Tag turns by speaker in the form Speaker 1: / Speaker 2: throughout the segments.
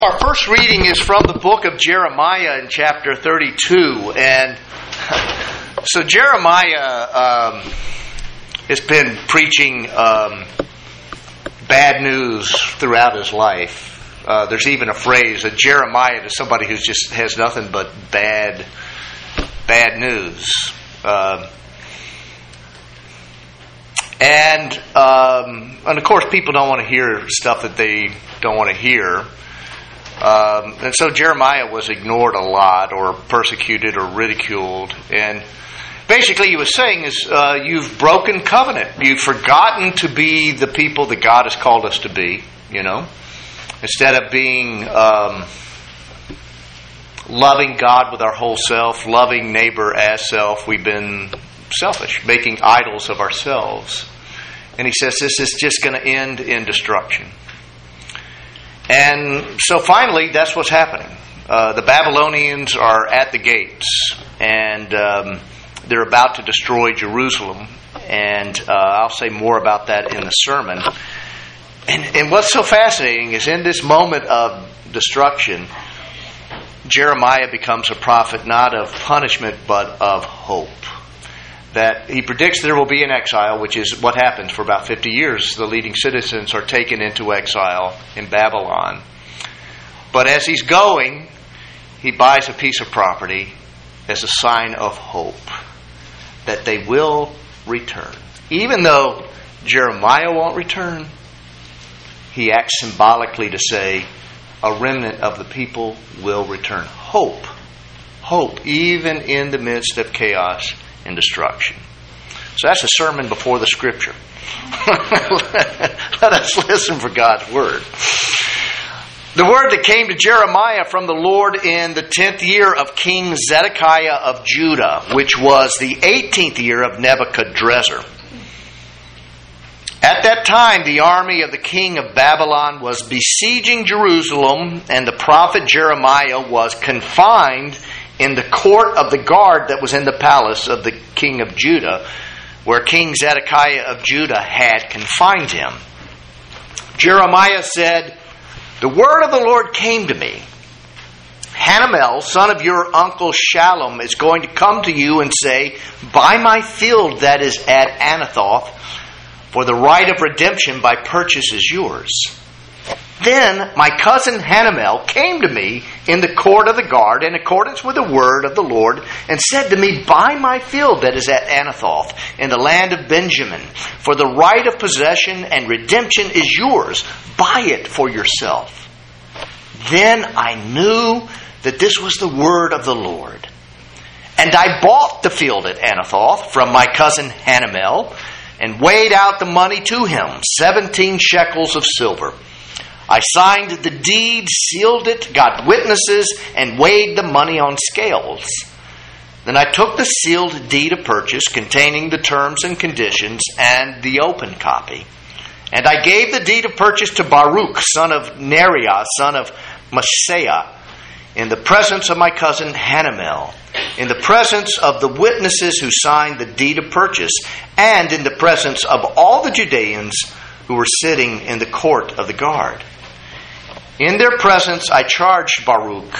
Speaker 1: Our first reading is from the book of Jeremiah in chapter 32. And so Jeremiah has been preaching bad news throughout his life. There's even a phrase, a Jeremiah, to somebody who just has nothing but bad news. And of course people don't want to hear stuff that they don't want to hear. And so Jeremiah was ignored a lot, or persecuted, or ridiculed. And basically he was saying is, you've broken covenant. You've forgotten to be the people that God has called us to be, you know. Instead of being loving God with our whole self, loving neighbor as self, we've been selfish, making idols of ourselves. And he says this is just going to end in destruction. And so finally, that's what's happening. The Babylonians are at the gates, and they're about to destroy Jerusalem. And I'll say more about that in the sermon. And what's so fascinating is in this moment of destruction, Jeremiah becomes a prophet not of punishment, but of hope. That he predicts there will be an exile, which is what happens for about 50 years. The leading citizens are taken into exile in Babylon. But as he's going, he buys a piece of property as a sign of hope that they will return. Even though Jeremiah won't return, he acts symbolically to say a remnant of the people will return. Hope. Hope, even in the midst of chaos and destruction. So that's a sermon before the Scripture. Let us listen for God's Word. The word that came to Jeremiah from the Lord in the 10th year of King Zedekiah of Judah, which was the 18th year of Nebuchadrezzar. At that time, the army of the king of Babylon was besieging Jerusalem, and the prophet Jeremiah was confined in the court of the guard that was in the palace of the king of Judah, where King Zedekiah of Judah had confined him. Jeremiah said, "The word of the Lord came to me. Hanamel, son of your uncle Shallum, is going to come to you and say, 'Buy my field that is at Anathoth, for the right of redemption by purchase is yours.' Then my cousin Hanamel came to me in the court of the guard in accordance with the word of the Lord and said to me, 'Buy my field that is at Anathoth in the land of Benjamin, for the right of possession and redemption is yours. Buy it for yourself.' Then I knew that this was the word of the Lord. And I bought the field at Anathoth from my cousin Hanamel and weighed out the money to him, 17 shekels of silver. I signed the deed, sealed it, got witnesses, and weighed the money on scales. Then I took the sealed deed of purchase containing the terms and conditions and the open copy. And I gave the deed of purchase to Baruch, son of Neriah, son of Maaseiah, in the presence of my cousin Hanamel, in the presence of the witnesses who signed the deed of purchase, and in the presence of all the Judeans who were sitting in the court of the guard. In their presence I charged Baruch,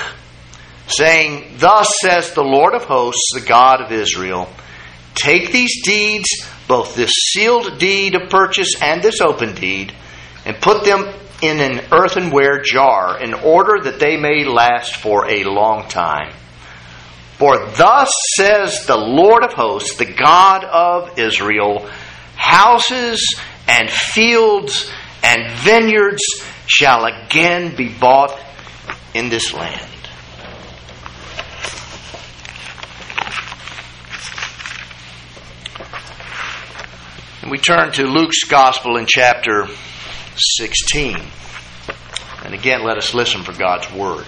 Speaker 1: saying, 'Thus says the Lord of hosts, the God of Israel, take these deeds, both this sealed deed of purchase and this open deed, and put them in an earthenware jar, in order that they may last for a long time. For thus says the Lord of hosts, the God of Israel, houses and fields and vineyards shall again be bought in this land.'" And we turn to Luke's Gospel in chapter 16. And again, let us listen for God's Word.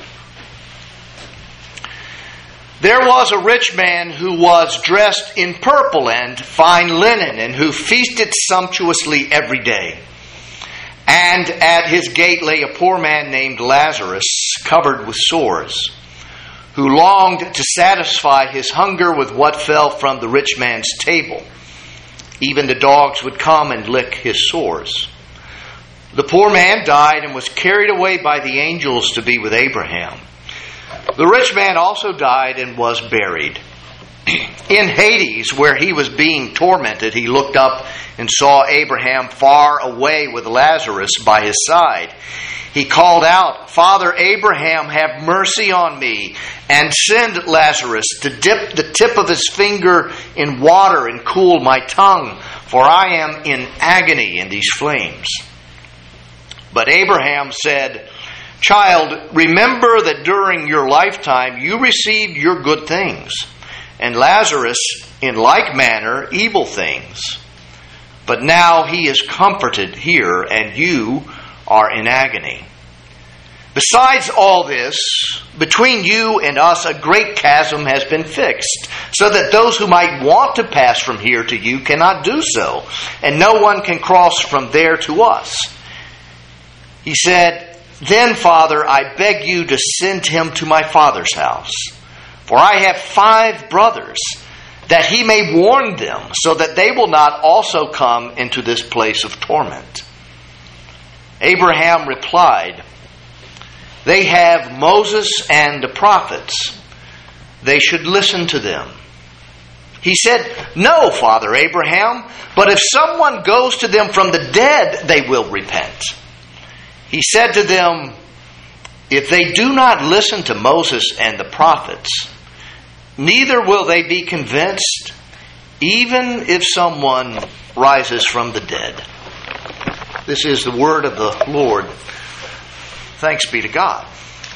Speaker 1: "There was a rich man who was dressed in purple and fine linen, and who feasted sumptuously every day. And at his gate lay a poor man named Lazarus, covered with sores, who longed to satisfy his hunger with what fell from the rich man's table. Even the dogs would come and lick his sores. The poor man died and was carried away by the angels to be with Abraham. The rich man also died and was buried. In Hades, where he was being tormented, he looked up and saw Abraham far away with Lazarus by his side. He called out, "Father Abraham, have mercy on me, and send Lazarus to dip the tip of his finger in water and cool my tongue, for I am in agony in these flames." But Abraham said, "Child, remember that during your lifetime you received your good things, and Lazarus in like manner evil things. But now he is comforted here, and you are in agony. Besides all this, between you and us a great chasm has been fixed, so that those who might want to pass from here to you cannot do so, and no one can cross from there to us." He said, "Then, Father, I beg you to send him to my father's house, for I have 5 brothers, that he may warn them, so that they will not also come into this place of torment." Abraham replied, "They have Moses and the prophets. They should listen to them." He said, "No, Father Abraham, but if someone goes to them from the dead, they will repent." He said to them, "If they do not listen to Moses and the prophets, neither will they be convinced, even if someone rises from the dead." This is the word of the Lord. Thanks be to God.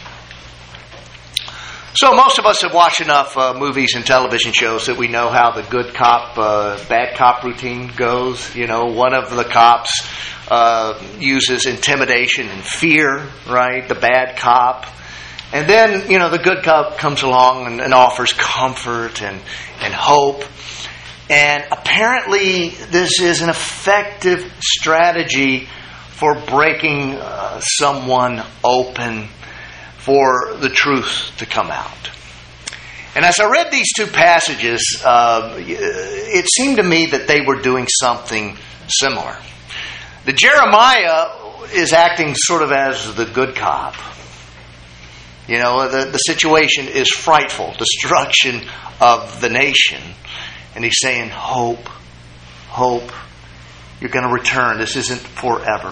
Speaker 1: So most of us have watched enough movies and television shows that we know how the good cop, bad cop routine goes. You know, one of the cops uses intimidation and fear, right? The bad cop. And then, you know, the good cop comes along and offers comfort and hope. And apparently this is an effective strategy for breaking someone open, for the truth to come out. And as I read these 2 passages, it seemed to me that they were doing something similar. The Jeremiah is acting sort of as the good cop. You know, the situation is frightful, destruction of the nation. And he's saying, hope, hope, you're going to return. This isn't forever.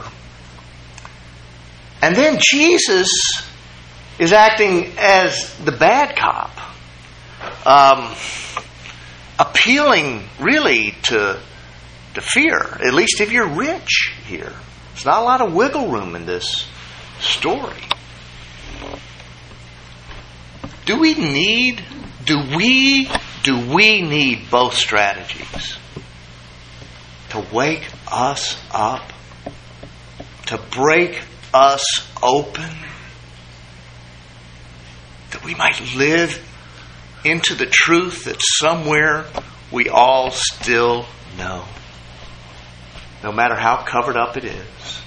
Speaker 1: And then Jesus is acting as the bad cop, appealing really to fear, at least if you're rich here. There's not a lot of wiggle room in this story. Do we need both strategies to wake us up, to break us open, that we might live into the truth that somewhere we all still know, no matter how covered up it is?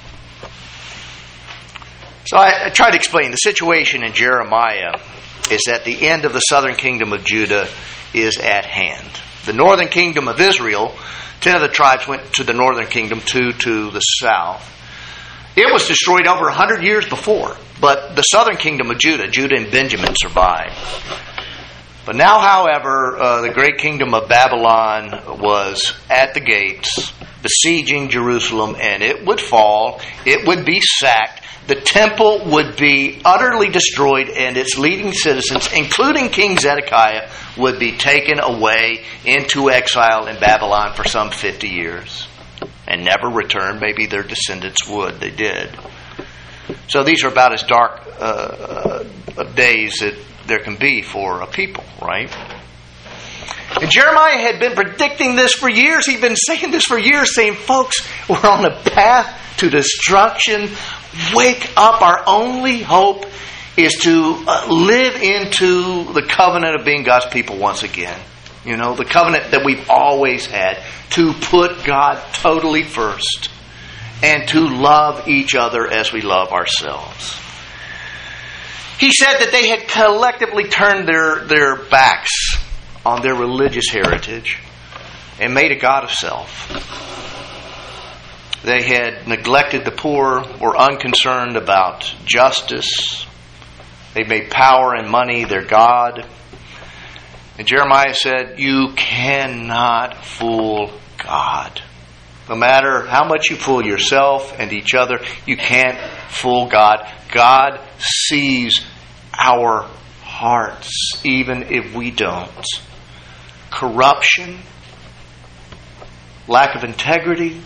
Speaker 1: So I tried to explain the situation in Jeremiah is that the end of the southern kingdom of Judah is at hand. The northern kingdom of Israel, 10 of the tribes went to the northern kingdom, 2 to the south. It was destroyed over 100 years before, but the southern kingdom of Judah and Benjamin survived. But now, however, the great kingdom of Babylon was at the gates, besieging Jerusalem, and it would fall, it would be sacked, the temple would be utterly destroyed, and its leading citizens, including King Zedekiah, would be taken away into exile in Babylon for some 50 years and never return. Maybe their descendants would. They did. So these are about as dark days that there can be for a people, right? And Jeremiah had been predicting this for years. He'd been saying this for years, saying, folks, we're on a path to destruction. Wake up. Our only hope is to live into the covenant of being God's people once again. You know, the covenant that we've always had, to put God totally first and to love each other as we love ourselves. He said that they had collectively turned their backs on their religious heritage and made a god of self. They had neglected the poor, were unconcerned about justice. They made power and money their God. And Jeremiah said, you cannot fool God. No matter how much you fool yourself and each other, you can't fool God. God sees our hearts, even if we don't. Corruption, lack of integrity,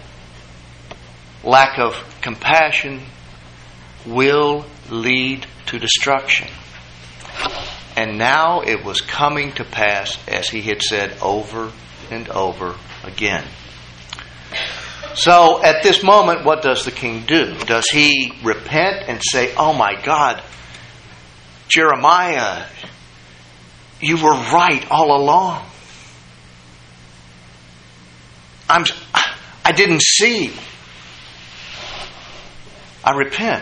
Speaker 1: lack of compassion will lead to destruction. And now it was coming to pass as he had said over and over again. So at this moment, what does the king do? Does he repent and say, oh my God, Jeremiah, you were right all along. I didn't see. I repent.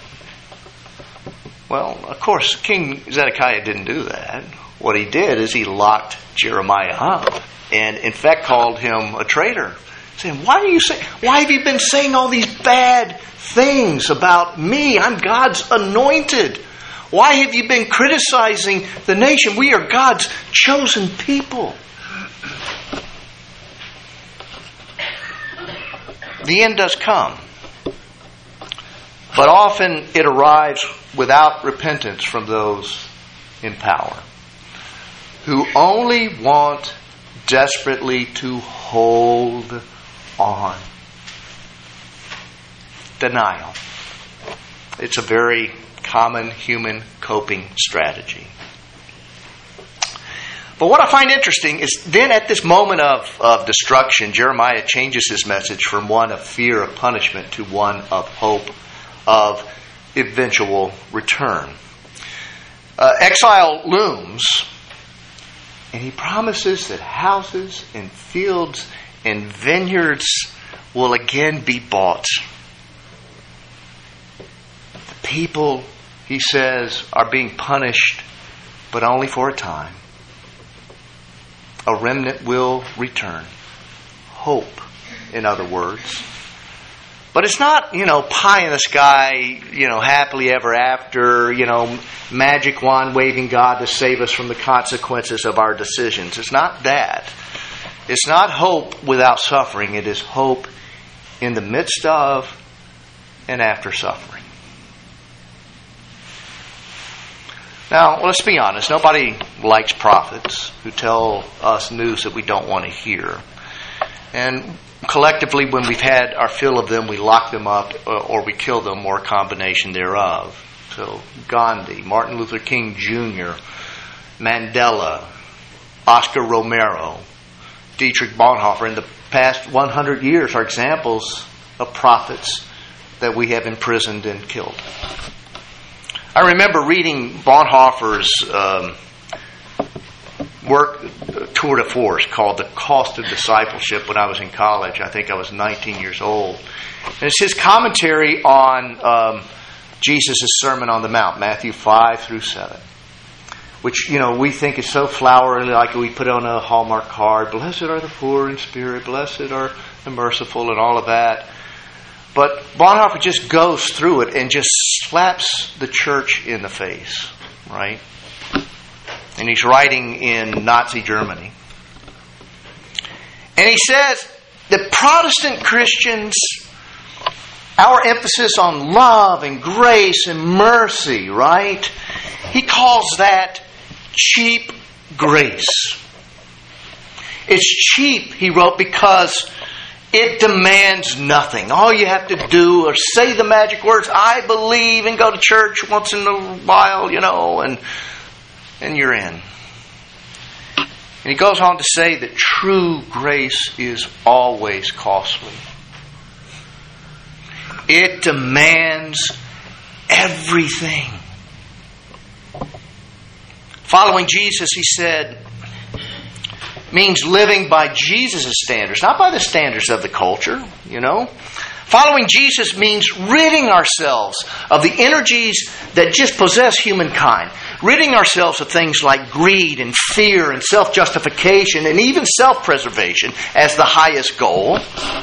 Speaker 1: Well, of course, King Zedekiah didn't do that. What he did is he locked Jeremiah up and, in fact, called him a traitor, saying, why have you been saying all these bad things about me? I'm God's anointed. Why have you been criticizing the nation? We are God's chosen people. The end does come. But often it arrives without repentance from those in power, who only want desperately to hold on. Denial. It's a very common human coping strategy. But what I find interesting is then at this moment of destruction, Jeremiah changes his message from one of fear of punishment to one of hope of eventual return. Exile looms, and he promises that houses and fields and vineyards will again be bought. The people, he says, are being punished, but only for a time. A remnant will return. Hope, in other words. But it's not, pie in the sky, happily ever after, magic wand waving God to save us from the consequences of our decisions. It's not that. It's not hope without suffering. It is hope in the midst of and after suffering. Now, let's be honest. Nobody likes prophets who tell us news that we don't want to hear. And collectively, when we've had our fill of them, we lock them up or we kill them or a combination thereof. So Gandhi, Martin Luther King Jr., Mandela, Oscar Romero, Dietrich Bonhoeffer, in the past 100 years are examples of prophets that we have imprisoned and killed. I remember reading Bonhoeffer's work tour de force called The Cost of Discipleship when I was in college. I think I was 19 years old. And it's his commentary on Jesus' Sermon on the Mount, Matthew 5 through 7. Which, we think is so flowery, like we put on a Hallmark card. Blessed are the poor in spirit, blessed are the merciful, and all of that. But Bonhoeffer just goes through it and just slaps the church in the face, right? And he's writing in Nazi Germany. And he says that Protestant Christians, our emphasis on love and grace and mercy, right? He calls that cheap grace. It's cheap, he wrote, because it demands nothing. All you have to do is say the magic words, I believe, and go to church once in a while, and you're in. And he goes on to say that true grace is always costly. It demands everything. Following Jesus, he said, means living by Jesus' standards, not by the standards of the culture, Following Jesus means ridding ourselves of the energies that just possess humankind. Ridding ourselves of things like greed and fear and self-justification and even self-preservation as the highest goal.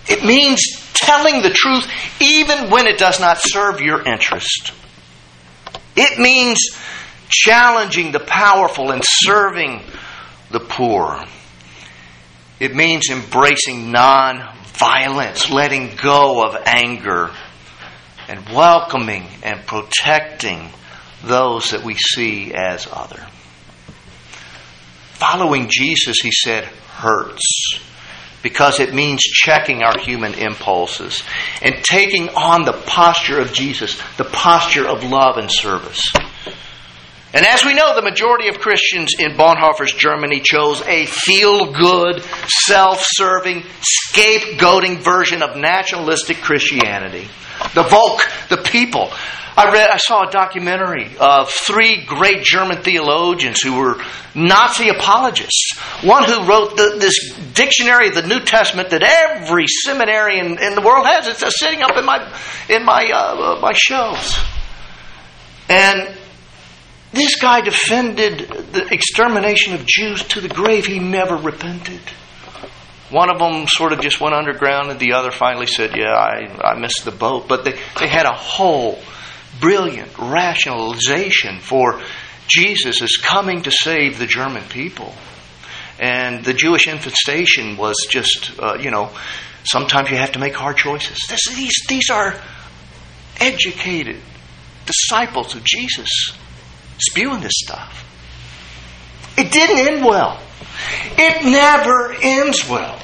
Speaker 1: It means telling the truth even when it does not serve your interest. It means challenging the powerful and serving the poor. It means embracing non-violence, letting go of anger, and welcoming and protecting those that we see as other. Following Jesus, he said, hurts, because it means checking our human impulses and taking on the posture of Jesus, the posture of love and service. And as we know, the majority of Christians in Bonhoeffer's Germany chose a feel-good, self-serving, scapegoating version of nationalistic Christianity. The Volk, the people. I saw a documentary of 3 great German theologians who were Nazi apologists. One who wrote this dictionary of the New Testament that every seminary in the world has. It's sitting up in my shelves. And this guy defended the extermination of Jews to the grave. He never repented. One of them sort of just went underground, and the other finally said, yeah, I missed the boat. But they had a whole brilliant rationalization for Jesus as coming to save the German people. And the Jewish infestation was just, sometimes you have to make hard choices. These are educated disciples of Jesus spewing this stuff. It didn't end well. It never ends well.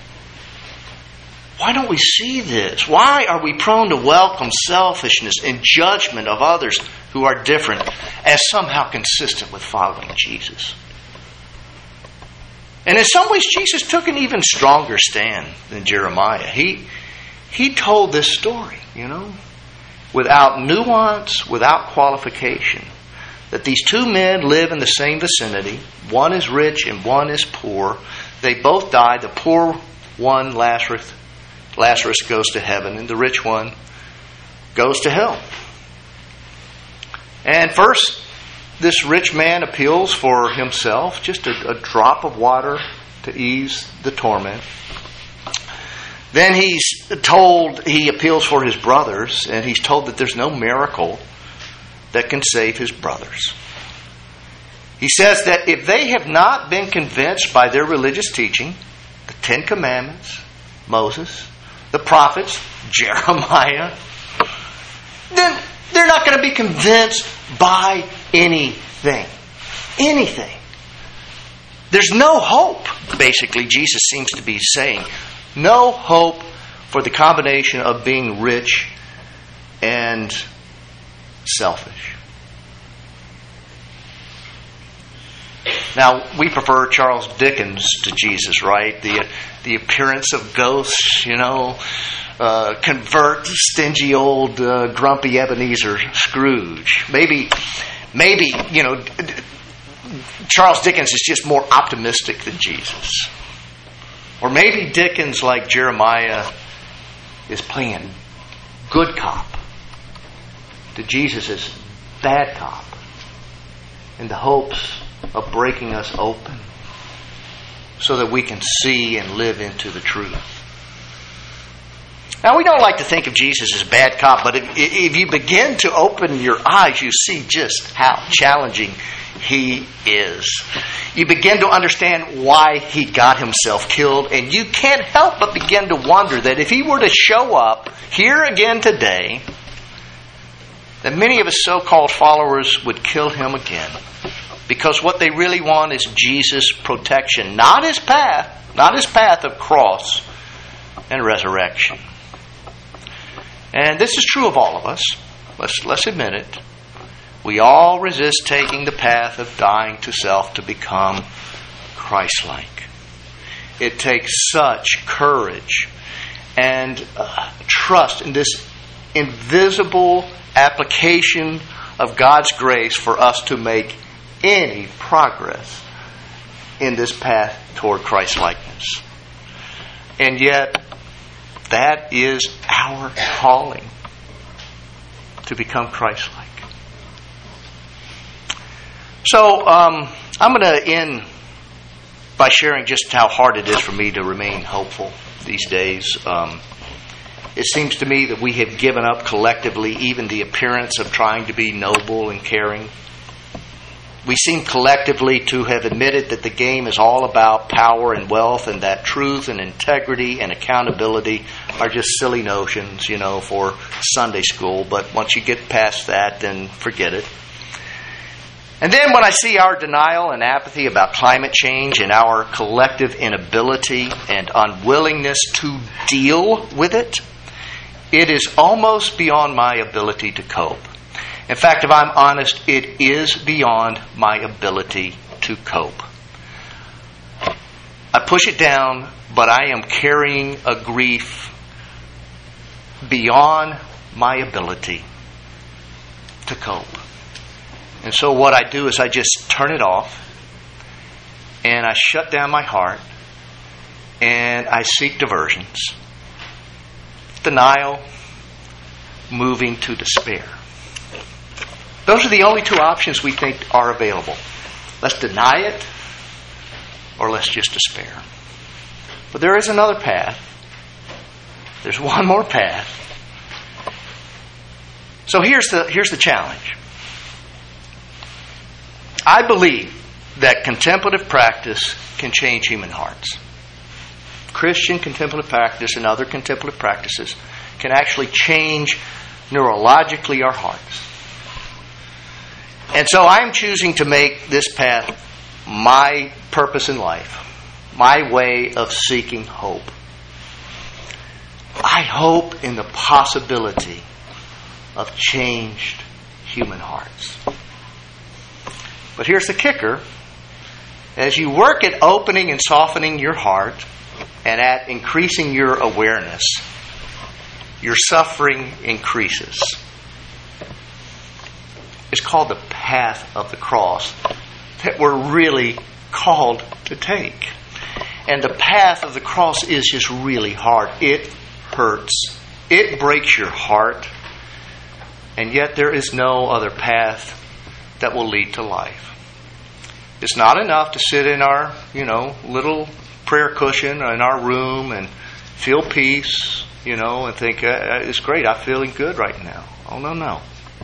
Speaker 1: Why don't we see this? Why are we prone to welcome selfishness and judgment of others who are different as somehow consistent with following Jesus? And in some ways, Jesus took an even stronger stand than Jeremiah. He told this story, without nuance, without qualification, that these 2 men live in the same vicinity. One is rich and one is poor. They both died. The poor one, Lazarus goes to heaven, and the rich one goes to hell. And first, this rich man appeals for himself, just a drop of water to ease the torment. Then he appeals for his brothers, and he's told that there's no miracle that can save his brothers. He says that if they have not been convinced by their religious teaching, the 10 Commandments, Moses, the prophets, Jeremiah, then they're not going to be convinced by anything. Anything. There's no hope, basically, Jesus seems to be saying. No hope for the combination of being rich and selfish. Now, we prefer Charles Dickens to Jesus, right? The appearance of ghosts, convert stingy old grumpy Ebenezer Scrooge. Maybe, Charles Dickens is just more optimistic than Jesus. Or maybe Dickens, like Jeremiah, is playing good cop to Jesus' bad cop in the hopes of breaking us open so that we can see and live into the truth. Now, we don't like to think of Jesus as bad cop, but if you begin to open your eyes, you see just how challenging he is. You begin to understand why he got himself killed, and you can't help but begin to wonder that if he were to show up here again today, that many of his so-called followers would kill him again. Because what they really want is Jesus' protection, not his path of cross and resurrection. And this is true of all of us. Let's admit it. We all resist taking the path of dying to self to become Christ-like. It takes such courage and trust in this invisible application of God's grace for us to make any progress in this path toward Christ-likeness. And yet, that is our calling, to become Christ-like. So, I'm going to end by sharing just how hard it is for me to remain hopeful these days. It seems to me that we have given up collectively even the appearance of trying to be noble and caring. We seem collectively to have admitted that the game is all about power and wealth, and that truth and integrity and accountability are just silly notions, for Sunday school. But once you get past that, then forget it. And then when I see our denial and apathy about climate change and our collective inability and unwillingness to deal with it, it is almost beyond my ability to cope. In fact, if I'm honest, it is beyond my ability to cope. I push it down, but I am carrying a grief beyond my ability to cope. And so what I do is I just turn it off, and I shut down my heart, and I seek diversions. Denial, moving to despair. Those are the only two options we think are available. Let's deny it, or let's just despair. But there is another path. There's one more path. So here's the challenge. I believe that contemplative practice can change human hearts. Christian contemplative practice and other contemplative practices can actually change neurologically our hearts. And so I'm choosing to make this path my purpose in life, my way of seeking hope. I hope in the possibility of changed human hearts. But here's the kicker. As you work at opening and softening your heart and at increasing your awareness, your suffering increases. It's called the path of the cross that we're really called to take. And the path of the cross is just really hard. It hurts. It breaks your heart. And yet there is no other path that will lead to life. It's not enough to sit in our, little prayer cushion in our room and feel peace, and think, it's great, I'm feeling good right now. Oh, no.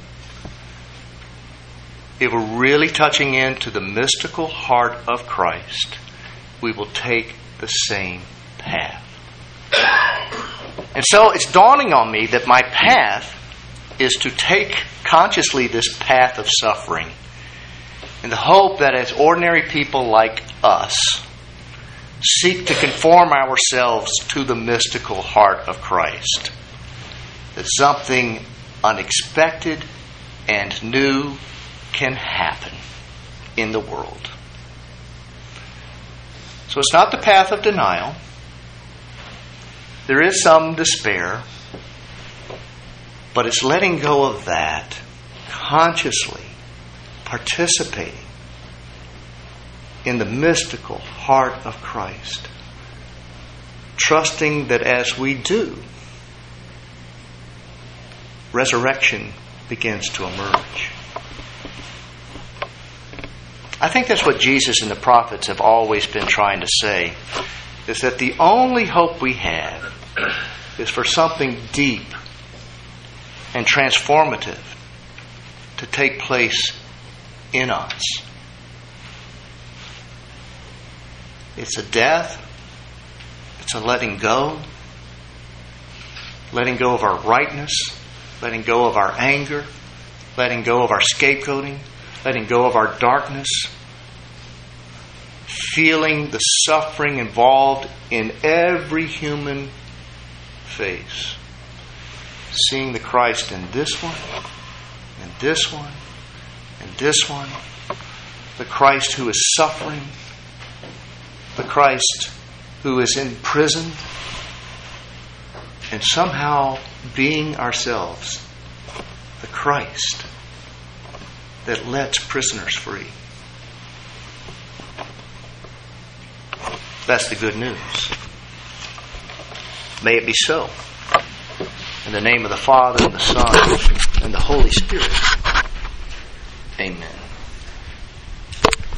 Speaker 1: If we're really touching into the mystical heart of Christ, we will take the same path. And so it's dawning on me that my path is to take consciously this path of suffering in the hope that as ordinary people like us seek to conform ourselves to the mystical heart of Christ, that something unexpected and new can happen in the world. So it's not the path of denial. There is some despair, but it's letting go of that, consciously participating in the mystical heart of Christ, trusting that as we do, resurrection begins to emerge. I think that's what Jesus and the prophets have always been trying to say, is that the only hope we have is for something deep and transformative to take place in us. It's a death. It's a letting go of our rightness, letting go of our anger, letting go of our scapegoating, letting go of our darkness, feeling the suffering involved in every human face, seeing the Christ in this one, and this one, and this one, the Christ who is suffering, the Christ who is in prison, and somehow being ourselves the Christ that lets prisoners free. That's the good news. May it be so. In the name of the Father, and the Son, and the Holy Spirit. Amen.